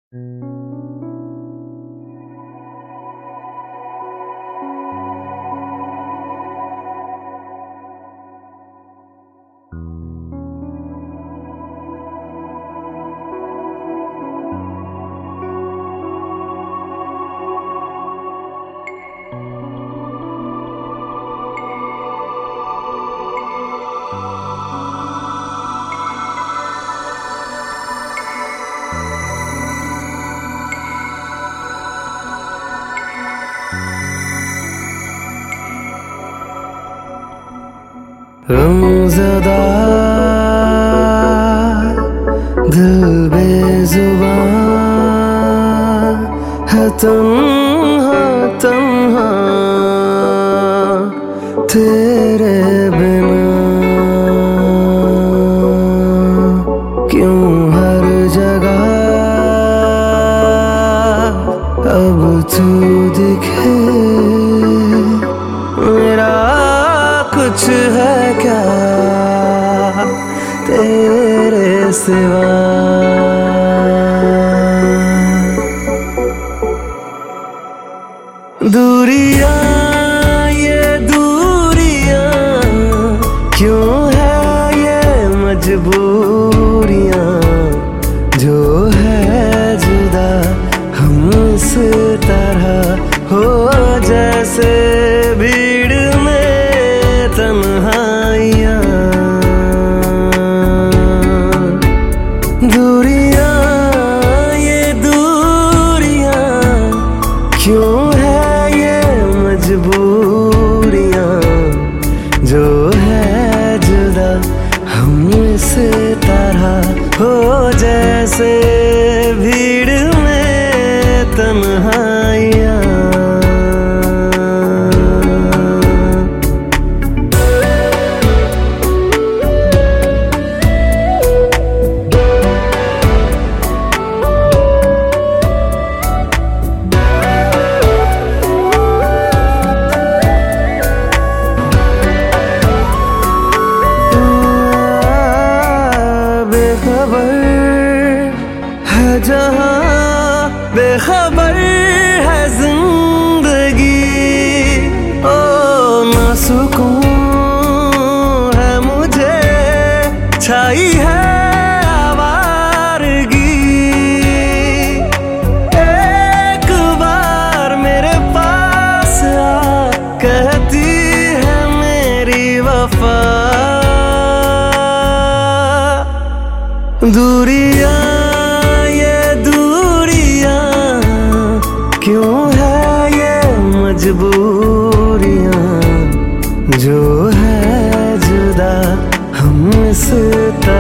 गमज़दा दिल बेज़ुबां है, तन्हा तन्हा तेरे बिना। क्यों हर जगह अब तू दिखे, मेरा कुछ है क्या तेरे सिवा। दूरियां ये दूरियां क्यों है, ये मजबूरियां जो है जुदा हम इस तरह हो, जैसे भीड़ में तन्हाइयां। दूरियां ये दूरियां क्यों है, ये मजबूरियां जो है जुदा हम इस तरह हो, जैसे भीड़ में तन्हाइयां। बेखबर है जहां, बेखबर है जिंदगी। ओ ना सुकून है मुझे, छाई है आवारगी। एक बार मेरे पास आ, कहती है मेरी वफा। दूरियां ये दूरियां क्यों है, ये मजबूरियां जो है जुदा हम इस तरह